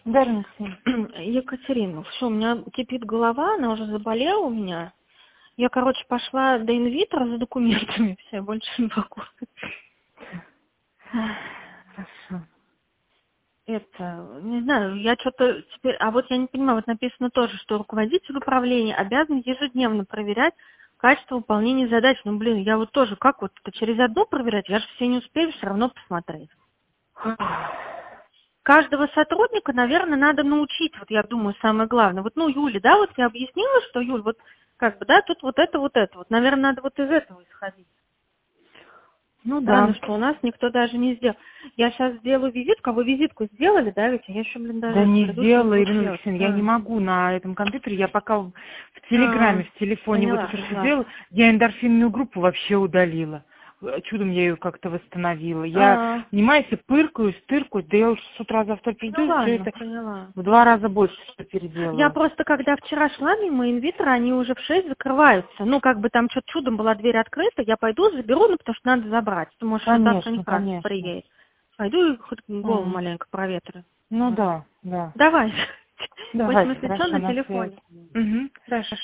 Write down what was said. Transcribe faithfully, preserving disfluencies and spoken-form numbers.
Да, Максим. Екатерина, все, у меня кипит голова, она уже заболела у меня. Я, короче, пошла до инвитро за документами, все, больше не могу. Хорошо. Это, не знаю, я что-то теперь, а вот я не понимаю, вот написано тоже, что руководитель управления обязан ежедневно проверять качество выполнения задач. Ну, блин, я вот тоже, как вот это через одно проверять, я же все не успею все равно посмотреть. Каждого сотрудника, наверное, надо научить, вот я думаю, самое главное. Вот, ну, Юля, да, вот я объяснила, что, Юль, вот как бы, да, тут вот это, вот это. Вот, наверное, надо вот из этого исходить. Ну Странно, да. что у нас никто даже не сделал. Я сейчас сделаю визитку, а вы визитку сделали, да, ведь? Я еще, блин, даже Да это не предыдущую сделала, не Ирина получилось. Алексеевна, я не А, могу на этом компьютере, я пока в в а, Телеграме, в телефоне вот поняла, это все поняла. делала, я эндорфинную группу вообще удалила. Э, Чудом я ее как-то восстановила. Я, А, понимаете, пыркаюсь, тыркаюсь, да я уж с утра завтра приду ну и все ладно, это поняла. в два раза больше что Я переделаю. просто, когда вчера шла мимо инвитро, они уже в шесть закрываются. Ну, как бы там что-то чудом была дверь открыта, я пойду, заберу, ну, потому что надо забрать. Потому что завтра Конечно, Некрасов конечно. приедет. Пойду и хоть голову М. маленько проветрю. Ну Вот. да, да. Давай. Давайте, Если что, хорошо, на на связи. телефоне. Угу, хорошо.